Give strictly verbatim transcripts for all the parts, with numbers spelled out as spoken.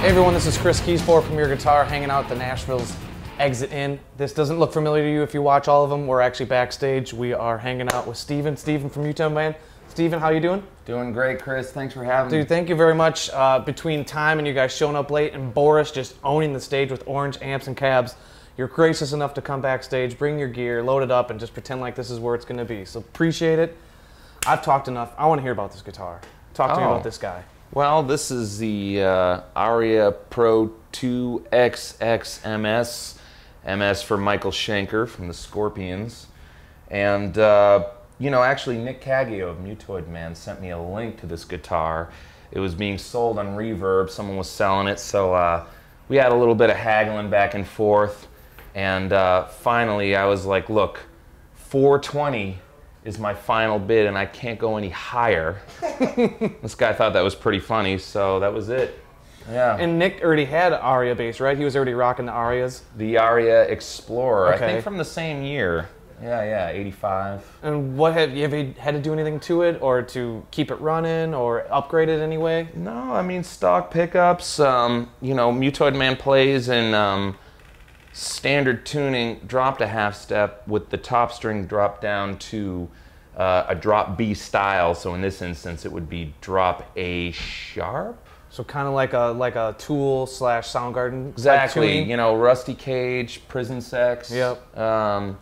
Hey everyone, this is Chris Keys for Premier Guitar, hanging out at the Nashville's Exit Inn. This doesn't look familiar to you if you watch all of them. We're actually backstage. We are hanging out with Steven. Steven from Mutoid Man. Steven, how you doing? Doing great, Chris. Thanks for having Dude, me. thank you very much. Uh, between time and you guys showing up late and Boris just owning the stage with orange amps and cabs, you're gracious enough to come backstage, bring your gear, load it up, and just pretend like this is where it's going to be. So appreciate it. I've talked enough. I want to hear about this guitar. Talk to Oh. me about this guy. Well, this is the uh, Aria Pro two X X M S. M S for Michael Schenker from the Scorpions. And, uh, you know, actually Nick Caggio of Mutoid Man sent me a link to this guitar. It was being sold on Reverb. Someone was selling it, so uh, we had a little bit of haggling back and forth. And uh, finally, I was like, look, four twenty is my final bid, and I can't go any higher. This guy thought that was pretty funny, so that was it. Yeah. And Nick already had Aria bass, right? He was already rocking the Arias. The Aria Explorer, Okay. I think from the same year. Yeah, yeah, eighty-five. And what have you ever had to do anything to it, or to keep it running, or upgrade it anyway? No, I mean stock pickups. Um, you know, Mutoid Man plays in um, standard tuning, dropped a half step with the top string dropped down to uh, a drop B style. So in this instance, it would be drop A sharp. So kind of like a like a Tool slash Soundgarden. Exactly. tuning. You know, Rusty Cage, Prison Sex. Yep. Um,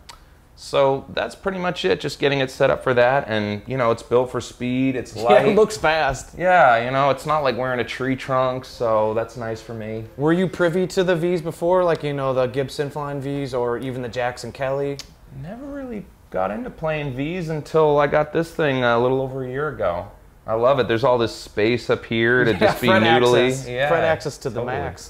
so that's pretty much it. Just getting it set up for that, and you know, it's built for speed. It's light. Yeah, it looks fast. Yeah, you know, it's not like wearing a tree trunk, so that's nice for me. Were you privy to the V's before, like you know the Gibson Flying V's or even the Jackson Kelly? Never really got into playing V's until I got this thing a little over a year ago. I love it. There's all this space up here to Yeah, just be fret noodly. access. Yeah, Fret access to the totally. max.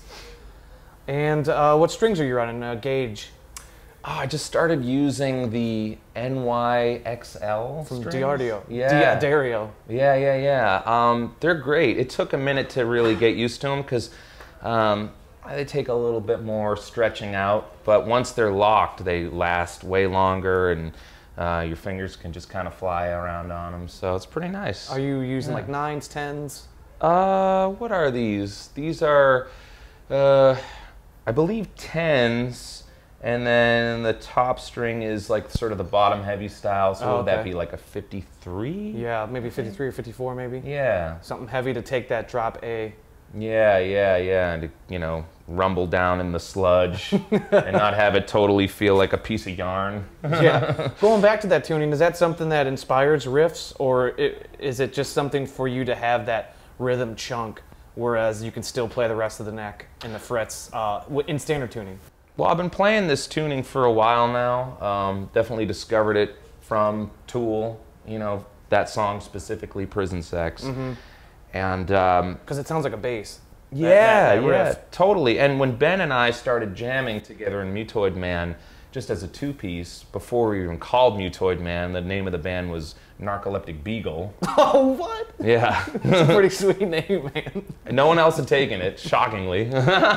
And uh, what strings are you running? Uh, gauge Oh, I just started using the N Y X L from strings. Diardio. Yeah. Di- Dario. Yeah, yeah, yeah. Um, they're great. It took a minute to really get used to them because um, they take a little bit more stretching out. But once they're locked, they last way longer, and uh, your fingers can just kind of fly around on them. So it's pretty nice. Are you using Yeah. like nines, tens? Uh, what are these? These are, uh, I believe tens. And then the top string is like sort of the bottom heavy style. So Oh, would that okay. be like a fifty-three? Yeah, maybe fifty-three or fifty-four, maybe. Yeah. Something heavy to take that drop A. Yeah, yeah, yeah, and to, you know, rumble down in the sludge and not have it totally feel like a piece of yarn. Yeah. Going back to that tuning, is that something that inspires riffs, or it, is it just something for you to have that rhythm chunk, whereas you can still play the rest of the neck and the frets uh, w- in standard tuning? Well, I've been playing this tuning for a while now. Um, definitely discovered it from Tool, you know, that song specifically, Prison Sex. Mm-hmm. And um, Because it sounds like a bass. that- yeah, that- that yeah, riff. totally. And when Ben and I started jamming together in Mutoid Man, just as a two-piece, before we even called Mutoid Man, the name of the band was Narcoleptic Beagle. Oh, what? Yeah. That's a pretty sweet name, man. No one else had taken it, shockingly.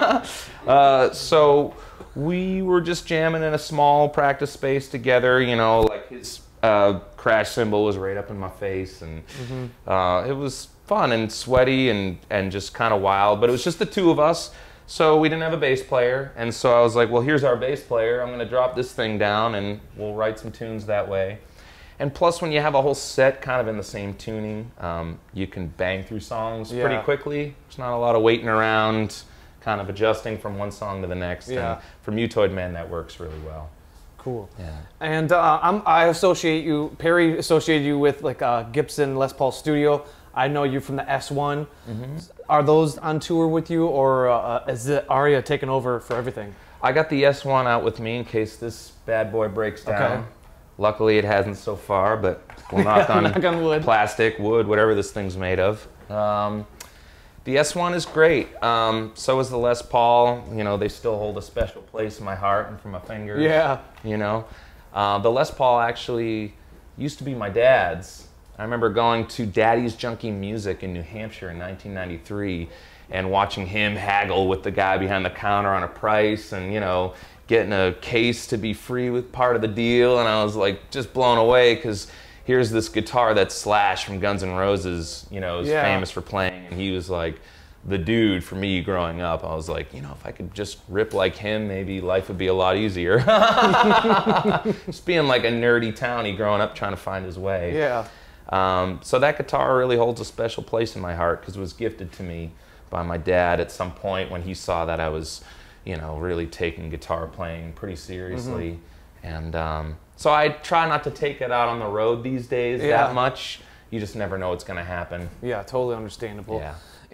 uh, so we were just jamming in a small practice space together, you know, like his uh, crash cymbal was right up in my face, and Mm-hmm. uh, it was fun and sweaty and, and just kind of wild, but it was just the two of us, so we didn't have a bass player, and so I was like, well, here's our bass player, I'm going to drop this thing down, and we'll write some tunes that way. And plus, when you have a whole set kind of in the same tuning, um, you can bang through songs Yeah. pretty quickly. There's not a lot of waiting around, kind of adjusting from one song to the next. Yeah. And for Mutoid Man, that works really well. Cool. Yeah. And uh, I'm, I associate you, Perry associated you with like uh, Gibson Les Paul Studio. I know you from the S one. Mm-hmm. Are those on tour with you, or uh, is the Aria taking over for everything? I got the S one out with me in case this bad boy breaks down. Okay. Luckily, it hasn't so far, but we'll knock on, Knock on wood. plastic, wood, whatever this thing's made of. Um, the S one is great. Um, so is the Les Paul. You know, they still hold a special place in my heart and for my fingers. Yeah. You know, uh, the Les Paul actually used to be my dad's. I remember going to Daddy's Junkie Music in New Hampshire in nineteen ninety-three and watching him haggle with the guy behind the counter on a price, and you know, getting a case to be free with part of the deal, and I was like just blown away because here's this guitar that Slash from Guns N' Roses, you know, is Yeah. famous for playing, and he was like the dude for me growing up. I was like, you know, if I could just rip like him, maybe life would be a lot easier. Just being like a nerdy townie growing up trying to find his way. Yeah. Um, so that guitar really holds a special place in my heart because it was gifted to me by my dad at some point when he saw that I was, you know, really taking guitar playing pretty seriously. Mm-hmm. And um, so I try not to take it out on the road these days yeah. that much. You just never know what's going to happen. Yeah, totally understandable. Yeah.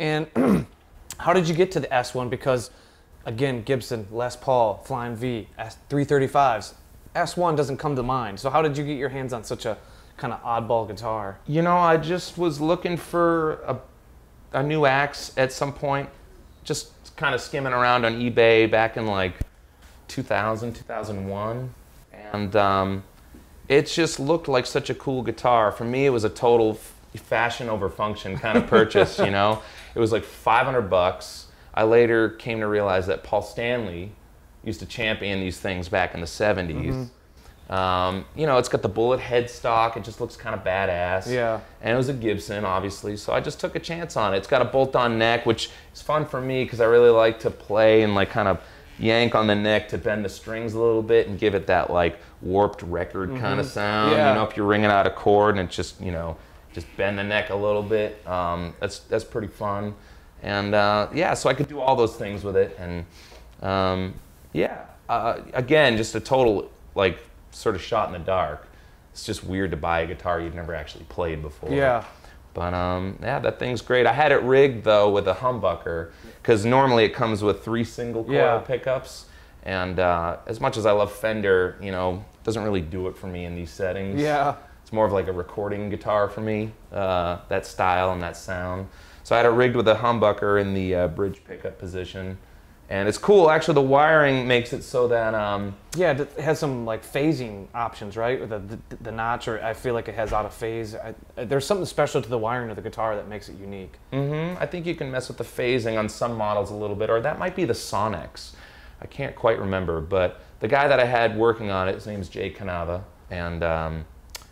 And how did you get to the S one? Because, again, Gibson, Les Paul, Flying V, S three thirty-fives. S one doesn't come to mind. So how did you get your hands on such a kind of oddball guitar? You know, I just was looking for a, a new axe at some point. Just kind of skimming around on eBay back in like two thousand, two thousand one. And um, it just looked like such a cool guitar. For me, it was a total f- fashion over function kind of purchase, you know? It was like five hundred bucks. I later came to realize that Paul Stanley used to champion these things back in the seventies. Mm-hmm. Um, you know, it's got the bullet headstock. It just looks kind of badass. Yeah. And it was a Gibson, obviously, so I just took a chance on it. It's got a bolt-on neck, which is fun for me because I really like to play and like kind of yank on the neck to bend the strings a little bit and give it that like warped record mm-hmm. kind of sound. Yeah. You know, if you're ringing out a chord and it's just, you know, just bend the neck a little bit. Um, that's that's pretty fun. And uh, yeah, so I could do all those things with it. And um, yeah, uh, again, just a total like sort of shot in the dark. It's just weird to buy a guitar you've never actually played before. Yeah. But um, yeah, that thing's great. I had it rigged though with a humbucker because normally it comes with three single coil yeah. pickups. And uh, as much as I love Fender, you know, it doesn't really do it for me in these settings. Yeah. It's more of like a recording guitar for me, uh, that style and that sound. So I had it rigged with a humbucker in the uh, bridge pickup position. And it's cool, actually the wiring makes it so that... Um, yeah, it has some like phasing options, right? With the, the, the notch, or I feel like it has out of phase. I, there's something special to the wiring of the guitar that makes it unique. Mm-hmm. I think you can mess with the phasing on some models a little bit, or that might be the Sonics. I can't quite remember, but the guy that I had working on it, his name's Jay Canava, and um,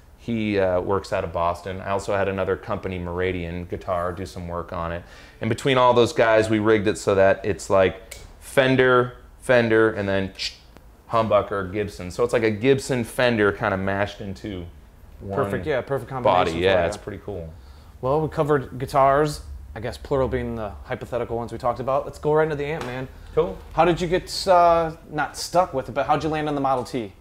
he uh, works out of Boston. I also had another company, Meridian Guitar, do some work on it. And between all those guys, we rigged it so that it's like Fender, Fender, and then humbucker, Gibson. So it's like a Gibson Fender kind of mashed into one perfect, yeah, perfect combination. body. Yeah, it's pretty cool. Well, we covered guitars, I guess plural being the hypothetical ones we talked about. Let's go right into the amp, man. Cool. How did you get, uh, not stuck with it, but how'd you land on the Model T?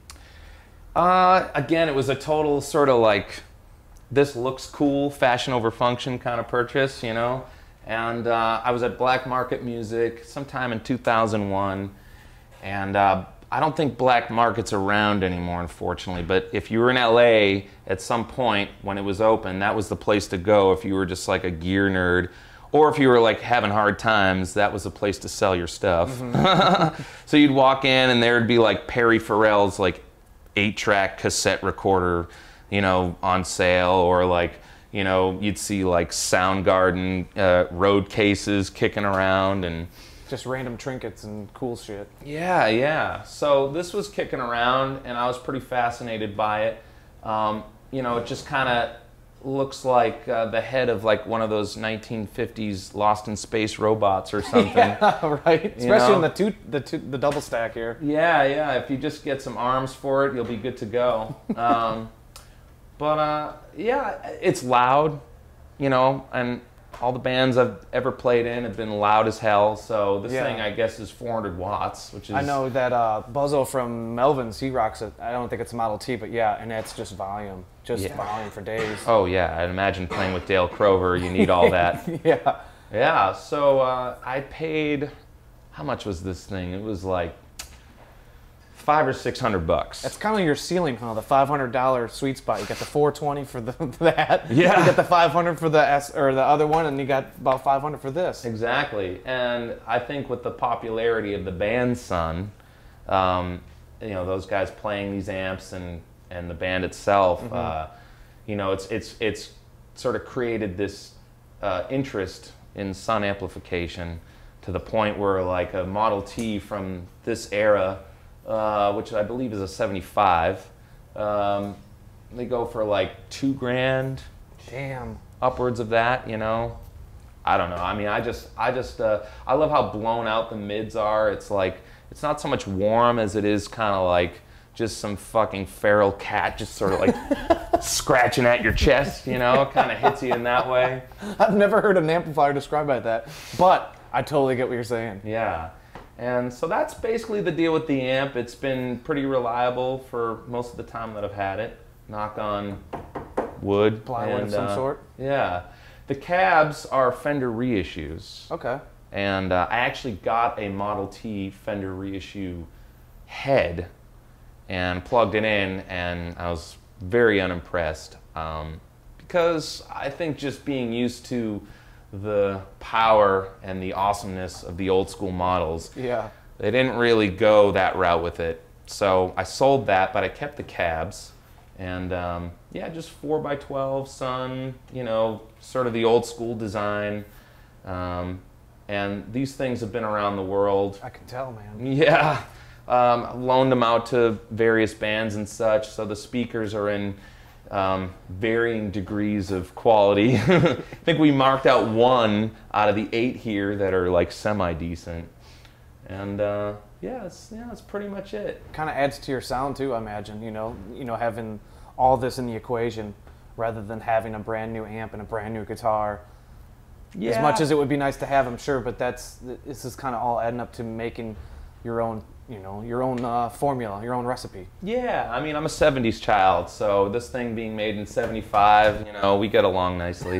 Uh, again, it was a total sort of like, this looks cool, fashion over function kind of purchase, you know? And uh, I was at Black Market Music sometime in two thousand one, and uh, I don't think Black Market's around anymore, unfortunately, but if you were in L A at some point when it was open, that was the place to go if you were just like a gear nerd, or if you were like having hard times, that was the place to sell your stuff. Mm-hmm. So you'd walk in and there would be like Perry Farrell's like eight track cassette recorder, you know, on sale, or like, you know, you'd see like Soundgarden uh, road cases kicking around and just random trinkets and cool shit. Yeah, yeah. So this was kicking around and I was pretty fascinated by it. Um, you know, it just kind of looks like uh, the head of like one of those nineteen fifties Lost in Space robots or something. Yeah, right. Especially know? in the two, the two, the double stack here. Yeah, yeah. If you just get some arms for it, you'll be good to go. Um, But uh, yeah, it's loud, you know, and all the bands I've ever played in have been loud as hell. So this yeah. thing, I guess, is four hundred watts, which is... I know that uh, Buzzo from Melvin's, he rocks it. I don't think it's a Model T, but yeah, and that's just volume, just yeah. volume for days. Oh yeah, I'd imagine playing with Dale Crover, you need all that. Yeah. Yeah. So uh, I paid. How much was this thing? It was like five or six hundred bucks. That's kind of your ceiling, huh? The five hundred dollar sweet spot. You got the four twenty for the that. Yeah. You got the five hundred for the S or the other one, and you got about five hundred for this. Exactly. And I think with the popularity of the band Sun, um, you know, those guys playing these amps and and the band itself, mm-hmm. uh, you know, it's it's it's sort of created this uh, interest in Sun amplification to the point where like a Model T from this era. Uh, which I believe is a seventy-five. Um, they go for like two grand. Damn. Upwards of that, you know. I don't know. I mean, I just, I just, uh, I love how blown out the mids are. It's like, it's not so much warm as it is kind of like just some fucking feral cat just sort of like scratching at your chest, you know, kind of hits you in that way. I've never heard an amplifier described like that, but I totally get what you're saying. Yeah. And so that's basically the deal with the amp. It's been pretty reliable for most of the time that I've had it. Knock on wood. Plywood and, of some uh, sort? Yeah. The cabs are Fender reissues. Okay. And uh, I actually got a Model T Fender reissue head and plugged it in, and I was very unimpressed um, because I think just being used to the power and the awesomeness of the old school models, Yeah. they didn't really go that route with it. So I sold that, but I kept the cabs. And um, yeah, just four by twelve Sun, you know, sort of the old school design. Um, and these things have been around the world. I can tell, man. Yeah, um, loaned them out to various bands and such. So the speakers are in um, varying degrees of quality. I think we marked out one out of the eight here that are like semi-decent. And uh, yeah, it's, yeah, that's pretty much it. Kind of adds to your sound too, I imagine. You know, you know, having all this in the equation rather than having a brand new amp and a brand new guitar. Yeah. As much as it would be nice to have, I'm sure, but that's this is kind of all adding up to making your own, you know, your own uh, formula, your own recipe. Yeah, I mean, I'm a seventies child, so this thing being made in seventy-five, you know, we get along nicely.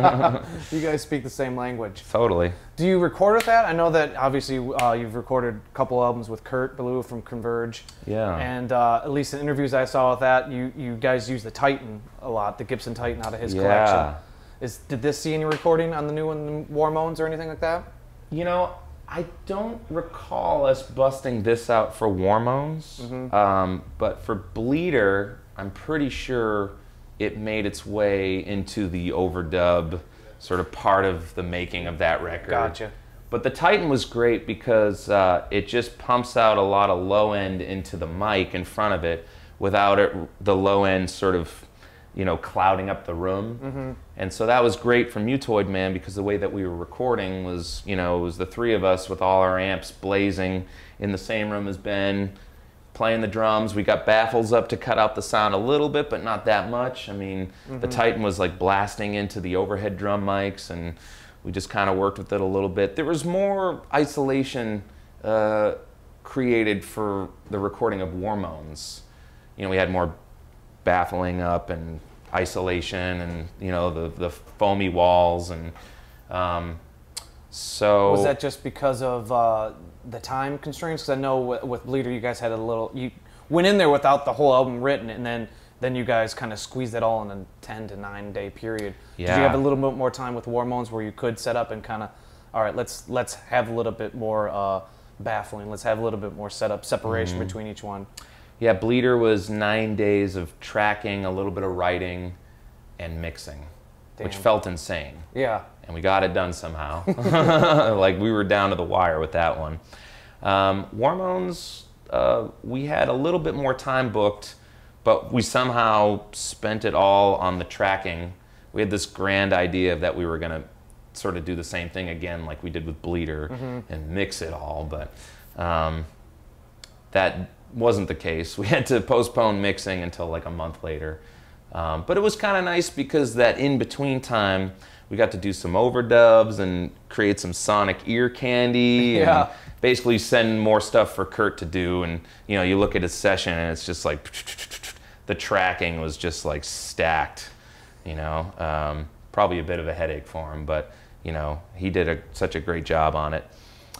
You guys speak the same language. Totally. Do you record with that? I know that obviously uh, you've recorded a couple albums with Kurt Ballou from Converge. Yeah. And uh, at least in interviews I saw with that, you, you guys use the Titan a lot, the Gibson Titan out of his Yeah. collection. Is, did this see any recording on the new one, War Moans or anything like that? You know, I don't recall us busting this out for War Moans, Mm-hmm. um, but for Bleeder, I'm pretty sure it made its way into the overdub sort of part of the making of that record. Gotcha. But the Titan was great because uh, it just pumps out a lot of low end into the mic in front of it without it, the low end sort of, you know, clouding up the room. Mm-hmm. And so that was great for Mutoid Man because the way that we were recording was, you know, it was the three of us with all our amps blazing in the same room as Ben, playing the drums. We got baffles up to cut out the sound a little bit, but not that much. I mean, Mm-hmm. the Titan was like blasting into the overhead drum mics, and we just kind of worked with it a little bit. There was more isolation uh, created for the recording of War Moans. You know, we had more baffling up and isolation and, you know, the, the foamy walls. And um, so... Was that just because of uh, the time constraints? Because I know with, with Bleeder you guys had a little... You went in there without the whole album written, and then, then you guys kind of squeezed it all in a ten to nine day period. Did Yeah. you have a little bit more time with War Moans where you could set up and kind of, all right, let's, let's have a little bit more uh, baffling, let's have a little bit more setup, separation Mm-hmm. between each one? Yeah, Bleeder was nine days of tracking, a little bit of writing, and mixing, which Damn. felt insane. Yeah. And we got it done somehow. Like, we were down to the wire with that one. Um, War Moans, uh, we had a little bit more time booked, but we somehow spent it all on the tracking. We had this grand idea that we were going to sort of do the same thing again like we did with Bleeder Mm-hmm. and mix it all, but um, that wasn't the case. We had to postpone mixing until like a month later. Um, but it was kind of nice because that in-between time, we got to do some overdubs and create some sonic ear candy. Yeah. And basically send more stuff for Kurt to do. And, you know, you look at his session and it's just like, the tracking was just like stacked, you know. Um, probably a bit of a headache for him, but, you know, he did a, such a great job on it.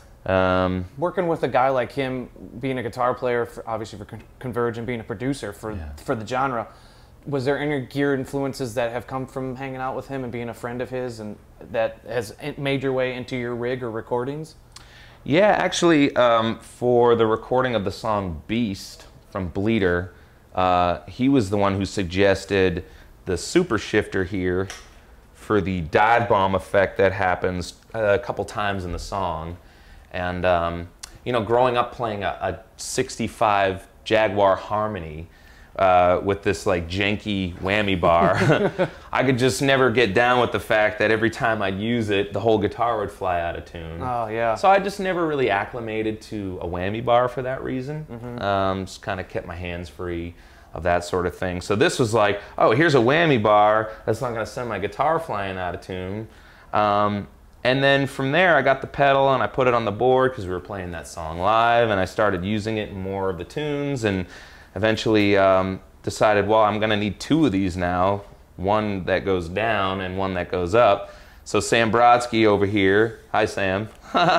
Um, Working with a guy like him, being a guitar player, for, obviously for Con- Converge, and being a producer for Yeah. for the genre, was there any gear influences that have come from hanging out with him and being a friend of his, and that has made your way into your rig or recordings? Yeah, actually, um, for the recording of the song Beast from Bleeder, uh, he was the one who suggested the super shifter here for the dive bomb effect that happens a couple times in the song. And, um, you know, growing up playing a, a sixty-five Jaguar Harmony, uh, with this like janky whammy bar, I could just never get down with the fact that every time I'd use it, the whole guitar would fly out of tune. Oh, yeah. So I just never really acclimated to a whammy bar for that reason. Mm-hmm. um, just kind of kept my hands free of that sort of thing. So this was like, oh, here's a whammy bar that's not going to send my guitar flying out of tune. Um, and then from there, I got the pedal and I put it on the board because we were playing that song live, and I started using it in more of the tunes, and eventually um, decided, well, I'm going to need two of these now, one that goes down and one that goes up. So Sam Brodsky over here, hi Sam,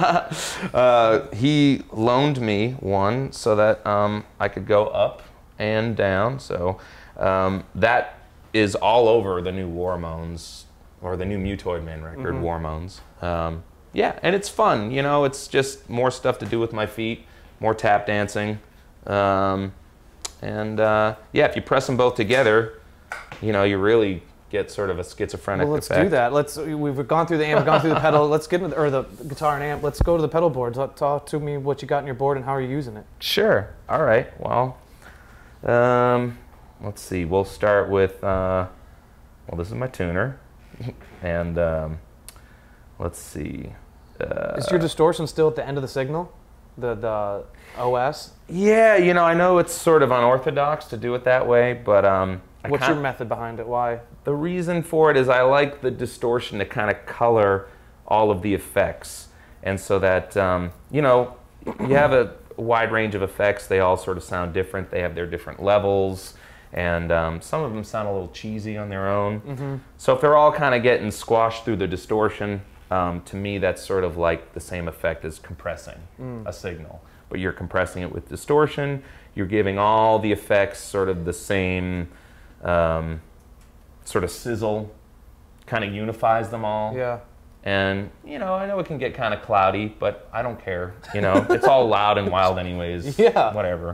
uh, he loaned me one so that um, I could go up and down. So um, that is all over the new Warmoans, or the new Mutoid Man record, mm-hmm. Warmoans. Um, yeah, and it's fun, you know, it's just more stuff to do with my feet, more tap dancing. Um, and uh, yeah, if you press them both together, you know, you really get sort of a schizophrenic well, let's effect. do that. Let's. We've gone through the amp, gone through the pedal. Let's get into the, or the guitar and amp. Let's go to the pedal board. Talk, talk to me what you got on your board and how are you using it. Sure. All right. Well, um, let's see. We'll start with. Uh, well, this is my tuner, and um, let's see. Uh, is your distortion still at the end of the signal? The the O S? Yeah. You know, I know it's sort of unorthodox to do it that way, but um. What's your method behind it? Why? The reason for it is I like the distortion to kind of color all of the effects. And so that, um, you know, you have a wide range of effects. They all sort of sound different. They have their different levels. And um, some of them sound a little cheesy on their own. Mm-hmm. So if they're all kind of getting squashed through the distortion, um, to me that's sort of like the same effect as compressing mm. a signal. But you're compressing it with distortion. You're giving all the effects sort of the same Um, sort of sizzle, kind of unifies them all. Yeah. And, you know, I know it can get kind of cloudy, but I don't care. You know, it's all loud and wild anyways. Yeah. Whatever.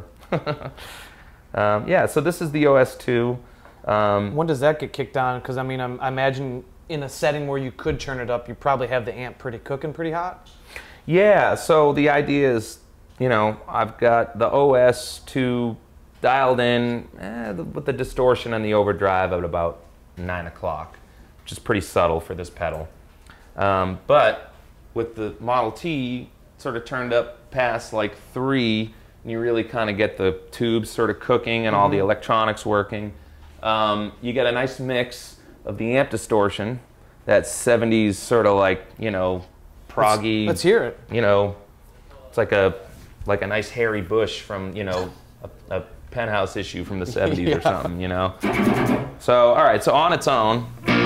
um, yeah, so this is the O S two. Um, when does that get kicked on? Because, I mean, I'm, I imagine in a setting where you could turn it up, you probably have the amp pretty cooking pretty hot. Yeah, so the idea is, you know, I've got the O S two dialed in eh, the, with the distortion and the overdrive at about nine o'clock, which is pretty subtle for this pedal. Um, but with the Model T, sort of turned up past like three, and you really kind of get the tubes sort of cooking and mm-hmm. all the electronics working. Um, you get a nice mix of the amp distortion, that seventies sort of like, you know, proggy. Let's, let's hear it. You know, it's like a like a nice Harry Bush from, you know, a, a Penthouse issue from the seventies yeah. or something, you know. So, all right, so on its own.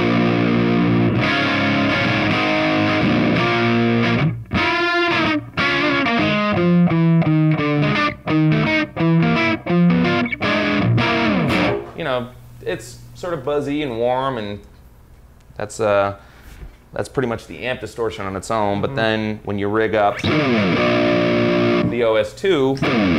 You know, it's sort of buzzy and warm, and that's uh, that's pretty much the amp distortion on its own. But mm-hmm. then when you rig up the O S two,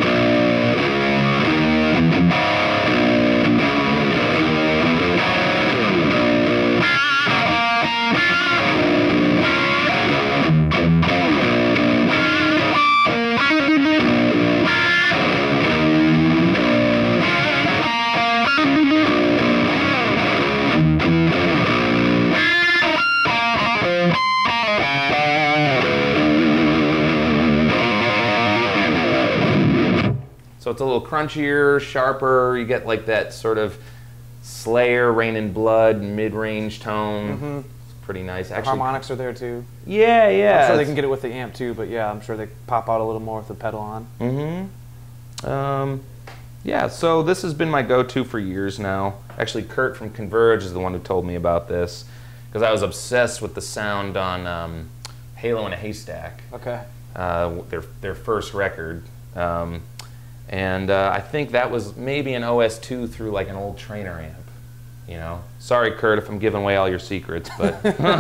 so it's a little crunchier, sharper. You get like that sort of Slayer, Rain in Blood, mid-range tone. Mm-hmm. It's pretty nice. The Actually, harmonics are there too. Yeah, yeah. I'm sure they can get it with the amp too, but yeah, I'm sure they pop out a little more with the pedal on. Mm-hmm. Um, yeah, so this has been my go-to for years now. Actually, Kurt from Converge is the one who told me about this, because I was obsessed with the sound on um, Halo in a Haystack. Okay. Uh, their their first record. Um, And uh, I think that was maybe an O S two through like an old Trainer amp, you know. Sorry, Kurt, if I'm giving away all your secrets, but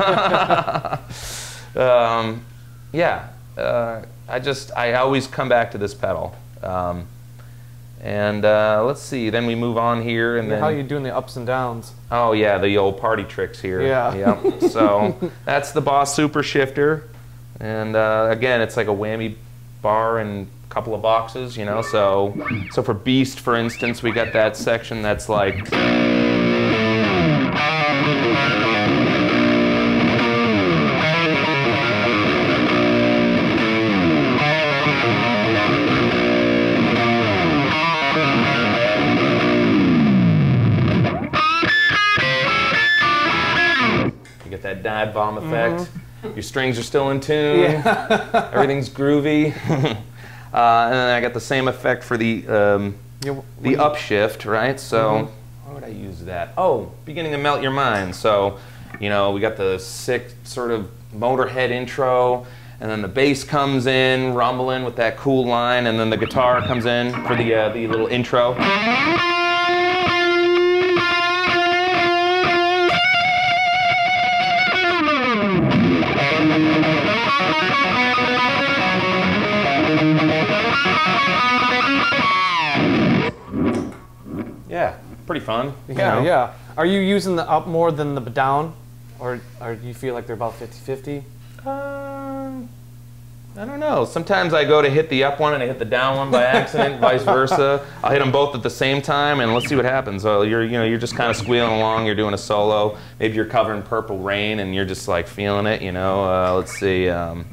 um, yeah, uh, I just I always come back to this pedal. Um, and uh, let's see, then we move on here, and yeah, then how are you doing the ups and downs? Oh yeah, the old party tricks here. Yeah. Yep. So that's the Boss Super Shifter, and uh, again, it's like a whammy bar and a couple of boxes, you know. So, so for Beast, for instance, we got that section that's like. That dive bomb effect. Mm-hmm. Your strings are still in tune. Yeah. Everything's groovy. uh, and then I got the same effect for the um, yeah, the upshift, right? So mm-hmm. How would I use that? Oh, beginning to melt your mind. So, you know, we got the sick sort of Motorhead intro, and then the bass comes in, rumbling with that cool line, and then the guitar comes in for the uh, the little intro. Yeah, pretty fun. Yeah, you know? yeah. Are you using the up more than the down? Or, or do you feel like they're about fifty fifty? Um, I don't know. Sometimes I go to hit the up one and I hit the down one by accident, vice versa. I'll hit them both at the same time and let's see what happens. So you're, you know, you're just kind of squealing along, you're doing a solo. Maybe you're covering Purple Rain and you're just like feeling it, you know. Uh, let's see. Um,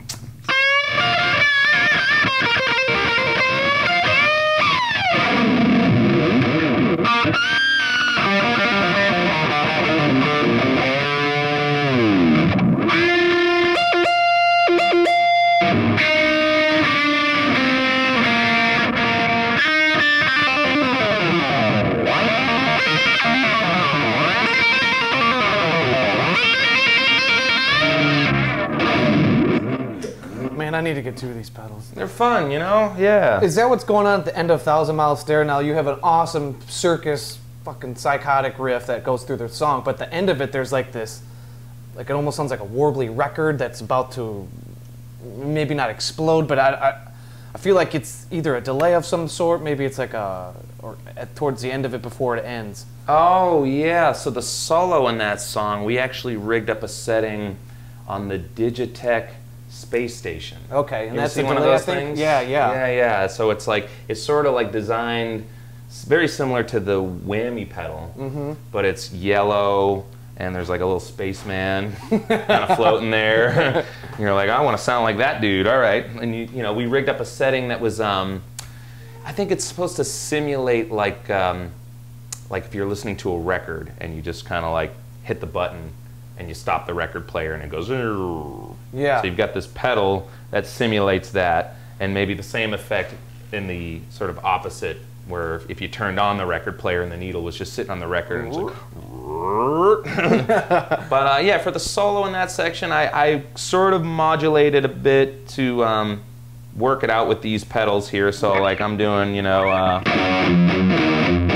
Man, I need to get two of these pedals. They're fun, you know? Yeah. Is that what's going on at the end of Thousand Mile Stare? Now you have an awesome circus, fucking psychotic riff that goes through the song, but at the end of it, there's like this, like it almost sounds like a warbly record that's about to maybe not explode, but I, I, I feel like it's either a delay of some sort, maybe it's like a, or at, towards the end of it before it ends. Oh, yeah. So the solo in that song, we actually rigged up a setting on the Digitech space station. Okay, and you that's see the one delay, of those I think? things? Yeah, yeah. Yeah, yeah. So it's like, it's sort of like designed, it's very similar to the whammy pedal, mm-hmm. but it's yellow, and there's like a little spaceman kind of floating there. You're like, I want to sound like that dude, all right. And you, you know, we rigged up a setting that was, um, I think it's supposed to simulate like, um, like if you're listening to a record and you just kind of like hit the button and you stop the record player and it goes, yeah. So you've got this pedal that simulates that, and maybe the same effect in the sort of opposite, where if you turned on the record player and the needle was just sitting on the record, and it's like, but uh, yeah, for the solo in that section, I, I sort of modulated a bit to um, work it out with these pedals here. So like I'm doing, you know. Uh,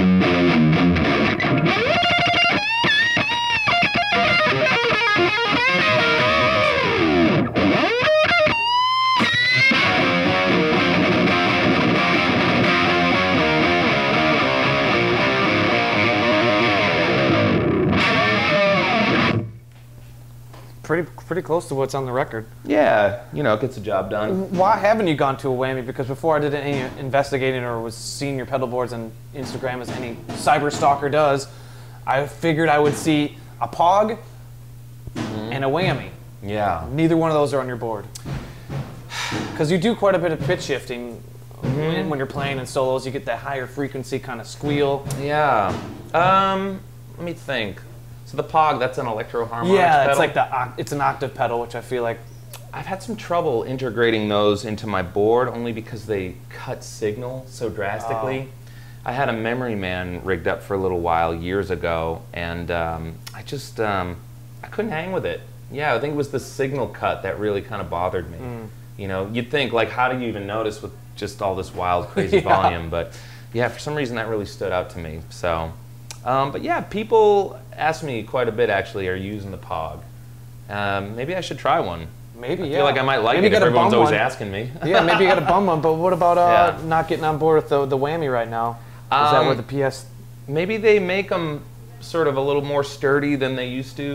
Pretty, pretty close to what's on the record. Yeah, you know, it gets the job done. Why haven't you gone to a whammy? Because before I did any investigating or was seeing your pedal boards on Instagram, as any cyber stalker does, I figured I would see a Pog mm-hmm. and a whammy. Yeah. Neither one of those are on your board. Because you do quite a bit of pitch shifting mm-hmm. when you're playing in solos. You get that higher frequency kind of squeal. Yeah. Um, let me think. So the Pog, that's an electro harmonics Yeah, pedal? it's like the it's an octave pedal, which I feel like I've had some trouble integrating those into my board only because they cut signal so drastically. Oh. I had a Memory Man rigged up for a little while years ago, and um, I just um, I couldn't hang with it. Yeah, I think it was the signal cut that really kind of bothered me. Mm. You know, you'd think like, how do you even notice with just all this wild, crazy yeah. volume? But yeah, for some reason that really stood out to me. So. Um, but yeah, people ask me quite a bit actually, are you using the Pog? Um, maybe I should try one. Maybe, I yeah. feel like I might like maybe it if everyone's always one. asking me. Yeah, maybe you got a bum one, but what about uh, yeah. not getting on board with the, the whammy right now? Is um, that where the P S... Maybe they make them sort of a little more sturdy than they used to.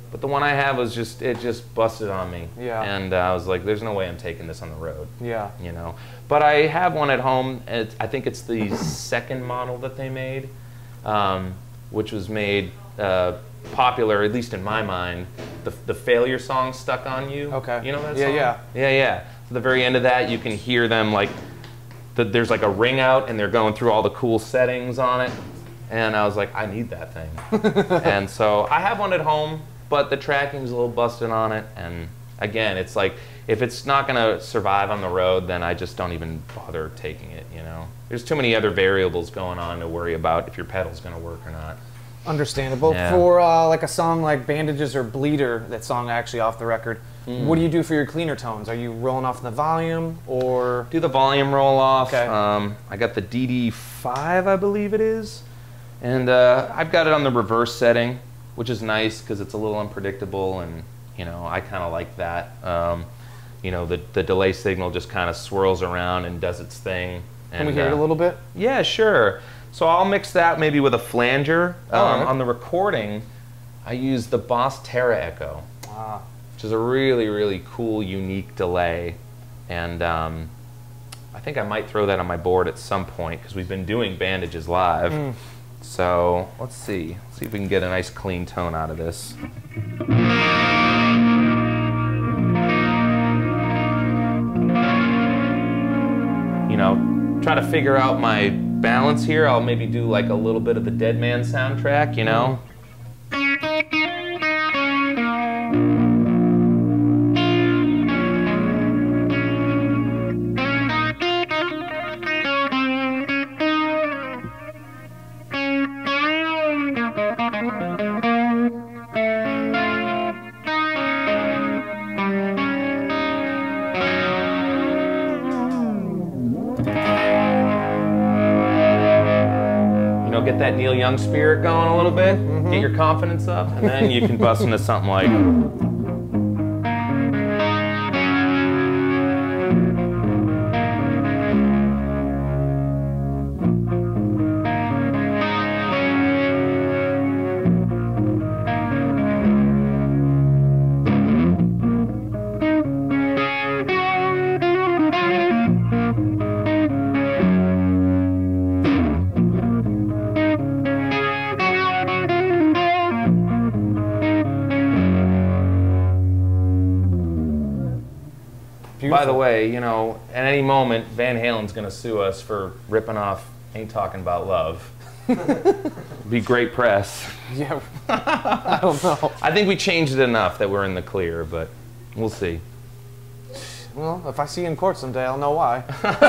But the one I have was just, it just busted on me. Yeah. And uh, I was like, there's no way I'm taking this on the road. Yeah. You know. But I have one at home. And it's, I think it's the second model that they made, um, which was made uh, popular, at least in my mind. The, the Failure song, Stuck on You. Okay. You know that Yeah, song? yeah. Yeah, yeah. At the very end of that, you can hear them like, the, there's like a ring out and they're going through all the cool settings on it. And I was like, I need that thing. And so I have one at home, but the tracking's a little busted on it. And again, it's like, if it's not going to survive on the road, then I just don't even bother taking it, you know? There's too many other variables going on to worry about if your pedal's going to work or not. Understandable. Yeah. For uh, like a song like Bandages or Bleeder, that song actually off the record, mm. what do you do for your cleaner tones? Are you rolling off the volume or? Do the volume roll off. Okay. Um, I got the D D five, I believe it is. And uh, I've got it on the reverse setting, which is nice because it's a little unpredictable and, you know, I kind of like that. Um, you know, the, the delay signal just kind of swirls around and does its thing. And, Can we hear uh, it a little bit? Yeah, sure. So I'll mix that maybe with a flanger. Um, All right. On the recording, I use the Boss Terra Echo, Ah. which is a really, really cool, unique delay. And um, I think I might throw that on my board at some point because we've been doing Bandages live. Mm. So let's see. Let's see if we can get a nice clean tone out of this. You know, try to figure out my balance here. I'll maybe do like a little bit of the Dead Man soundtrack, you know? Get that Neil Young spirit going a little bit, mm-hmm. Get your confidence up, and then you can bust into something like. By the way, you know, at any moment, Van Halen's going to sue us for ripping off Ain't Talking About Love. Be great press. Yeah, I don't know. I think we changed it enough that we're in the clear, but we'll see. Well, if I see you in court someday, I'll know why.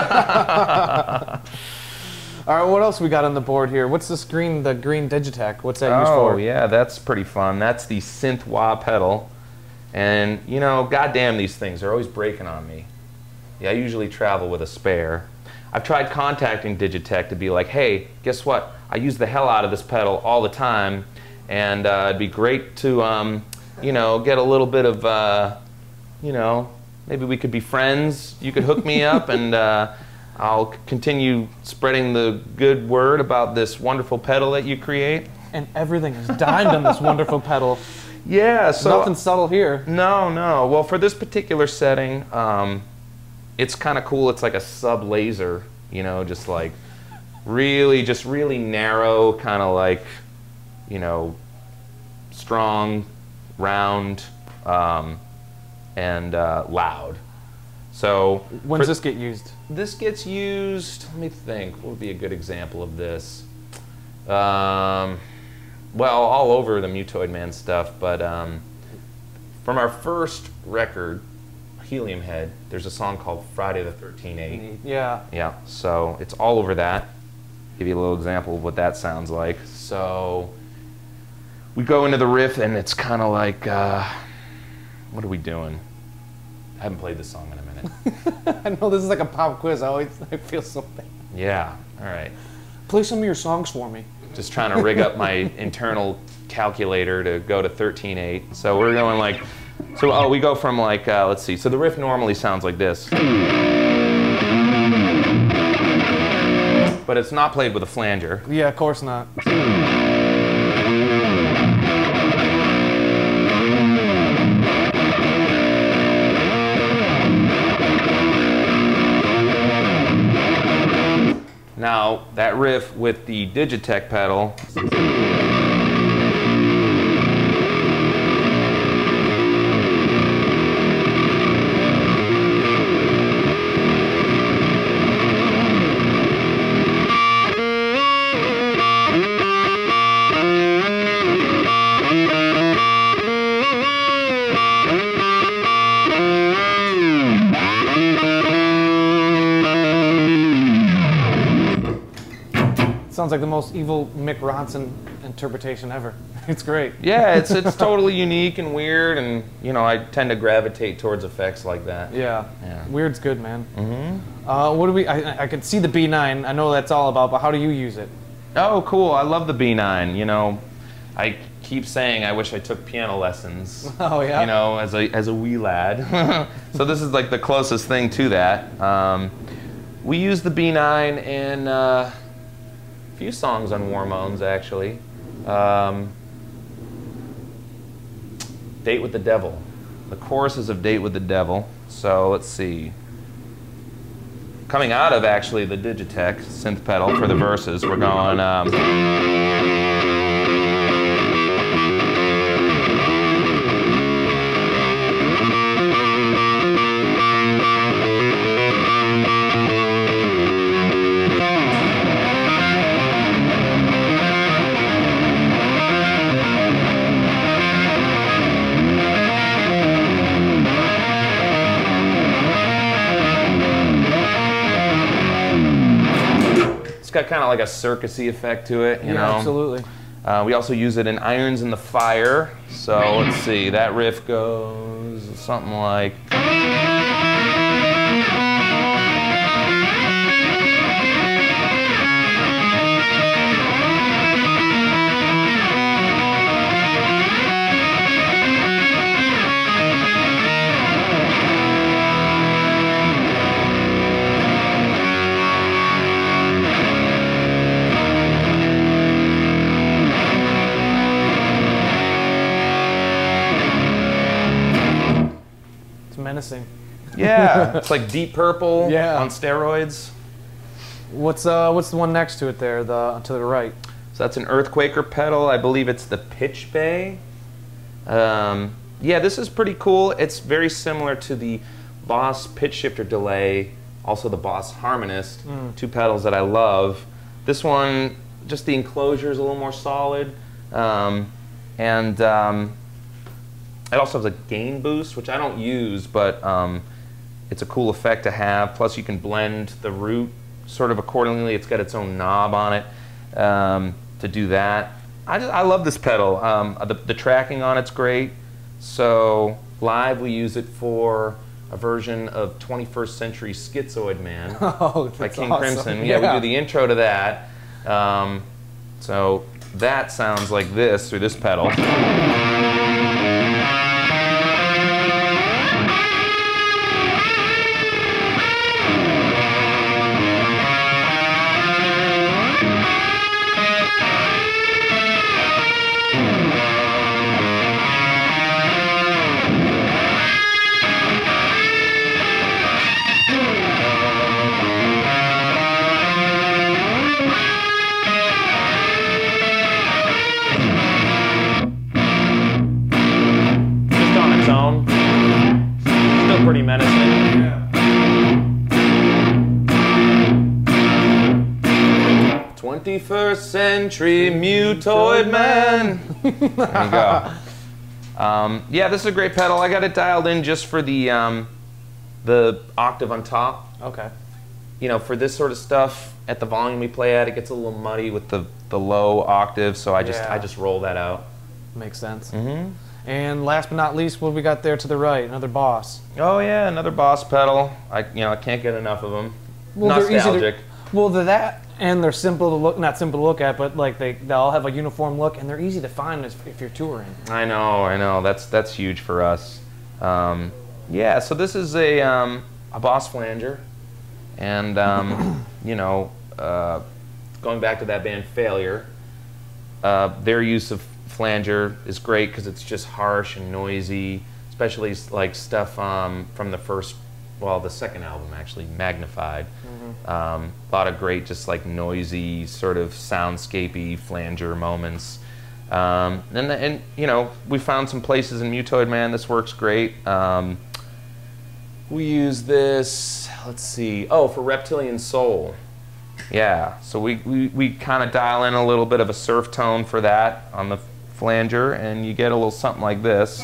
All right, what else we got on the board here? What's this green, the green Digitech? What's that used for? Oh, yeah, that's pretty fun. That's the synth wah pedal. And, you know, goddamn, these things are always breaking on me. Yeah, I usually travel with a spare. I've tried contacting Digitech to be like, hey, guess what? I use the hell out of this pedal all the time, and uh, it'd be great to, um, you know, get a little bit of, uh, you know, maybe we could be friends. You could hook me up, and uh, I'll continue spreading the good word about this wonderful pedal that you create. And everything is dimed on this wonderful pedal. Yeah, so nothing subtle here. No, no. Well, for this particular setting, um, it's kind of cool. It's like a sub laser, you know, just like really, just really narrow, kind of like, you know, strong, round, um, and uh, loud. So when does this get used? This gets used. Let me think. What would be a good example of this? Um, Well, all over the Mutoid Man stuff, but um, from our first record, Helium Head, there's a song called Friday the thirteenth eight. Yeah. Yeah, so it's all over that. Give you a little example of what that sounds like. So we go into the riff, and it's kind of like, uh, what are we doing? I haven't played this song in a minute. I know this is like a pop quiz. I always I feel so bad. Yeah, all right. Play some of your songs for me. Just trying to rig up my internal calculator to go to thirteen eight. So we're going like, so oh, we go from like, uh, let's see. So the riff normally sounds like this. But it's not played with a flanger. Yeah, of course not. Now, that riff with the Digitech pedal, sounds like the most evil Mick Ronson interpretation ever. It's great. yeah, it's it's totally unique and weird, and you know, I tend to gravitate towards effects like that. Yeah, Yeah. weird's good, man. Mm-hmm. Uh, what do we? I, I can see the B nine. I know that's all about, but how do you use it? Oh, cool! I love the B nine. You know, I keep saying I wish I took piano lessons. Oh yeah. You know, as a as a wee lad. So this is like the closest thing to that. Um, we use the B nine in uh, a few songs on Warmones, actually. Um, Date with the Devil. The choruses of Date with the Devil. So let's see. Coming out of actually the Digitech synth pedal for the verses, we're going. Um, It's got kind of like a circusy effect to it, you yeah, know. absolutely. Uh, we also use it in Irons in the Fire. So let's see, that riff goes something like. Menacing. Yeah, it's like Deep Purple Yeah. on steroids. What's uh what's the one next to it there? The to the right. So that's an Earthquaker pedal. I believe it's the Pitch Bay. Um, yeah, this is pretty cool. It's very similar to the Boss Pitch Shifter Delay, also the Boss Harmonist, Mm. two pedals that I love. This one, just the enclosure is a little more solid. Um, and um, it also has a gain boost, which I don't use, but um, it's a cool effect to have. Plus, you can blend the root sort of accordingly. It's got its own knob on it um, to do that. I, just, I love this pedal. Um, the, the tracking on it's great. So live, we use it for a version of twenty-first Century Schizoid Man Oh, by that's King awesome. Crimson. Yeah, we do the intro to that. Um, so that sounds like this through this pedal. Still pretty menacing. Yeah. twenty-first Century Mutoid Man. There you go. Um, yeah, this is a great pedal. I got it dialed in just for the um, the octave on top. Okay. You know, for this sort of stuff, at the volume we play at, it gets a little muddy with the the low octave, so I just Yeah. I just roll that out. Makes sense. Mm-hmm. And last but not least, what we got there to the right? Another Boss. Oh yeah, another Boss pedal. I you know I can't get enough of them. Well, they're easy to- Nostalgic. Well, they're that, and they're simple to look. Not simple to look at, but like they they all have a uniform look, and they're easy to find if, if you're touring. I know, I know. That's that's huge for us. Um, yeah, so this is a um, a Boss flanger, and um, you know, uh, going back to that band Failure, uh, their use of flanger is great because it's just harsh and noisy, especially like stuff um, from the first well, the second album actually, Magnified. Mm-hmm. um, a lot of great, just like noisy, sort of soundscapey flanger moments. Um, and, and, you know, we found some places in Mutoid Man, this works great. Um, we use this, let's see, oh, for Reptilian Soul. Yeah, so we, we, we kind of dial in a little bit of a surf tone for that on the flanger, and you get a little something like this.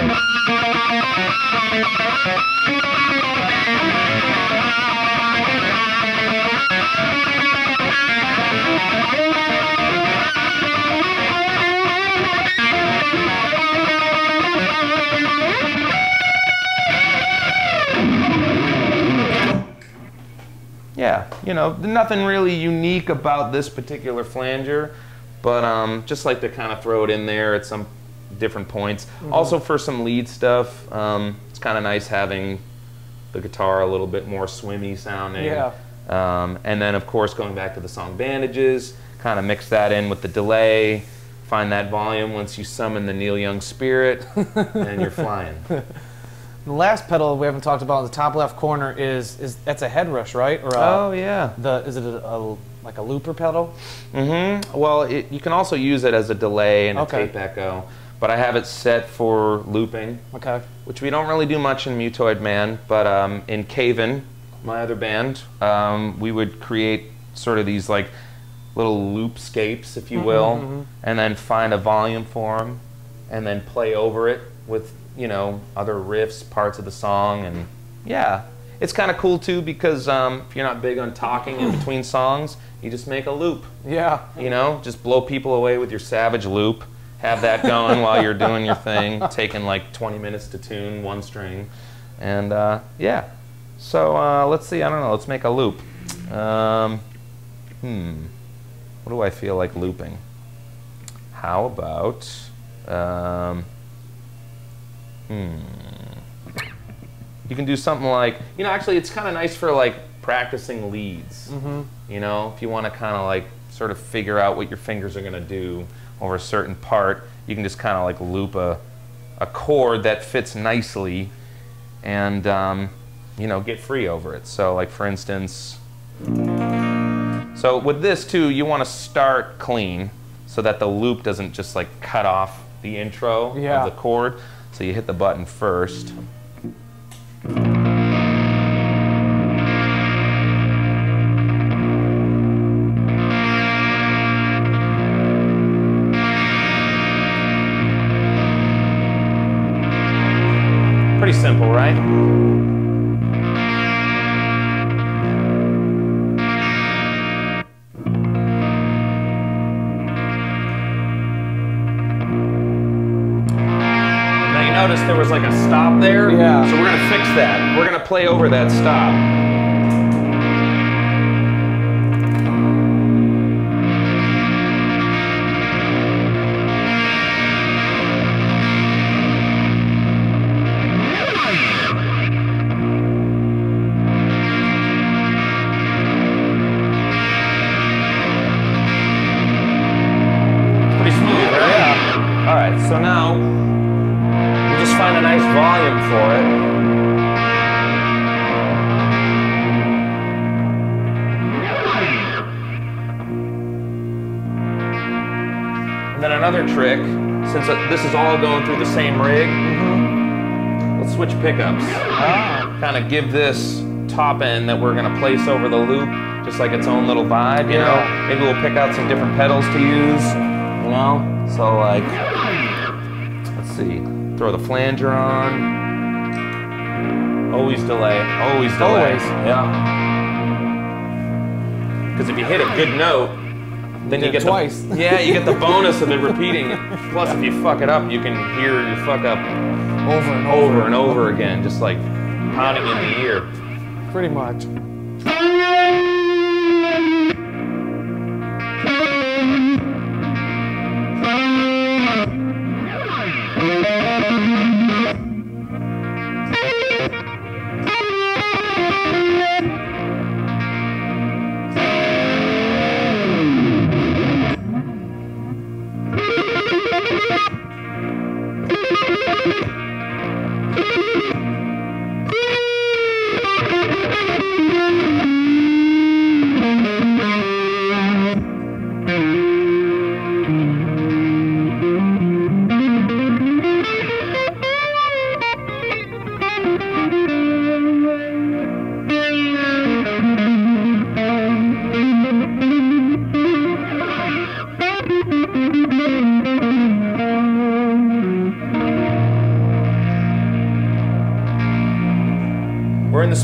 Yeah, you know, nothing really unique about this particular flanger, but um, just like to kind of throw it in there at some different points. Mm-hmm. Also for some lead stuff, um, it's kind of nice having the guitar a little bit more swimmy sounding. Yeah. Um, and then of course going back to the song Bandages, kind of mix that in with the delay, find that volume once you summon the Neil Young spirit, and you're flying. The last pedal we haven't talked about in the top left corner is is that's a head rush, right? Or a, oh yeah. The is it a, a like a looper pedal? Mm-hmm. Well, it, you can also use it as a delay and okay. a tape echo, but I have it set for looping. Okay. Which we don't really do much in Mutoid Man, but um, in Caven, my other band, um, we would create sort of these like little loopscapes, if you will, mm-hmm, mm-hmm. and then find a volume for them, and then play over it with, you know, other riffs, parts of the song, and yeah. It's kind of cool too because um, if you're not big on talking in between songs, you just make a loop. Yeah. You know, just blow people away with your Savage loop, have that going while you're doing your thing, taking like twenty minutes to tune one string, and uh, yeah. So uh, let's see, I don't know, let's make a loop. Um, hmm, what do I feel like looping? How about, um, hmm. You can do something like, you know, actually it's kind of nice for like practicing leads. Mm-hmm. You know, if you want to kind of like sort of figure out what your fingers are going to do over a certain part, you can just kind of like loop a, a chord that fits nicely and, um, you know, get free over it. So like for instance, so with this too, you want to start clean so that the loop doesn't just like cut off the intro yeah. of the chord. So you hit the button first. Pretty simple, right? Notice there was like a stop there. Yeah. So we're going to fix that. We're going to play over that stop. Pretty smooth, right? Yeah. All right, so now just find a nice volume for it. And then another trick, since this is all going through the same rig, mm-hmm. let's switch pickups. Ah. Kind of give this top end that we're going to place over the loop just like its own little vibe, you yeah. know? Maybe we'll pick out some different pedals to use, you know? So like, let's see. Throw the flanger on. Always delay. Always delay. Always. Yeah. Because if you hit a good note, then you, you get twice. The, yeah, you get the bonus of it repeating. Plus, if you fuck it up, you can hear your fuck up over and over, over and over again, just like pounding in the ear. Pretty much.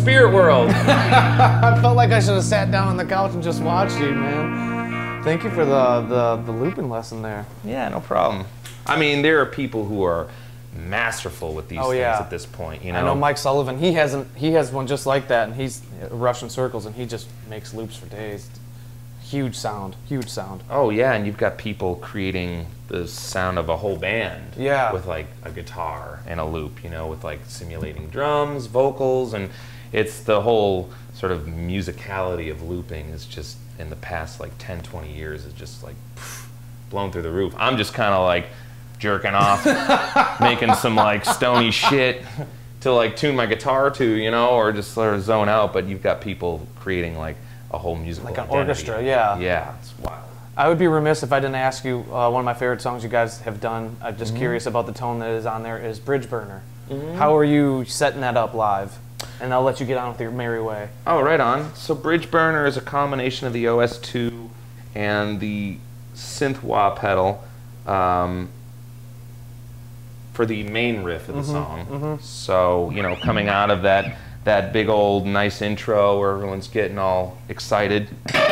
spirit world. I felt like I should have sat down on the couch and just watched you, man. Thank you for the, the, the looping lesson there. Yeah, no problem. I mean, there are people who are masterful with these oh, things yeah. at this point. You know, I know Mike Sullivan. He hasn't. He has one just like that, and he's Russian circles, and he just makes loops for days. Huge sound. Huge sound. Oh yeah, and you've got people creating the sound of a whole band. Yeah. With like a guitar and a loop, you know, with like simulating drums, vocals, and it's the whole sort of musicality of looping is just in the past like ten, twenty years is just like pff, blown through the roof. I'm just kind of like jerking off, making some like stony shit to like tune my guitar to, you know, or just sort of zone out. But you've got people creating like a whole musical Like an identity. orchestra, yeah. Yeah, it's wild. I would be remiss if I didn't ask you, uh, one of my favorite songs you guys have done, I'm just Mm-hmm. curious about the tone that is on there, is Bridge Burner. Mm-hmm. How are you setting that up live? And I'll let you get on with your merry way. Oh, right on. So Bridge Burner is a combination of the O S two and the synth wah pedal um, for the main riff of the Mm-hmm, song. mm-hmm. So, you know, coming out of that, that big old nice intro where everyone's getting all excited.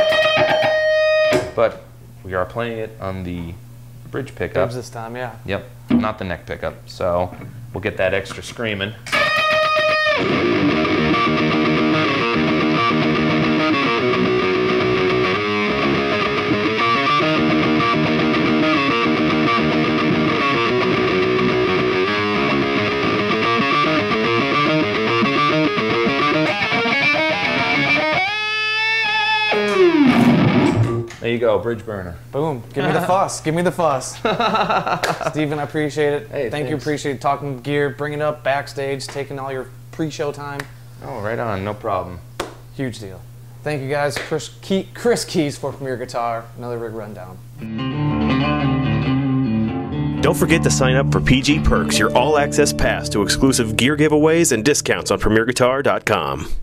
But we are playing it on the bridge pickup. Dibs this time, yeah. Yep, not the neck pickup. So we'll get that extra screaming. There you go, Bridge Burner. Boom. Give me the fuss. Give me the fuss. Steven, I appreciate it. Hey, Thank you. thanks. Appreciate talking gear, bringing it up backstage, taking all your pre-show time. Oh, right on, no problem. Huge deal. Thank you guys. Chris, Key, Chris Keys for Premier Guitar. Another rig rundown. Don't forget to sign up for P G Perks, your all-access pass to exclusive gear giveaways and discounts on Premier Guitar dot com.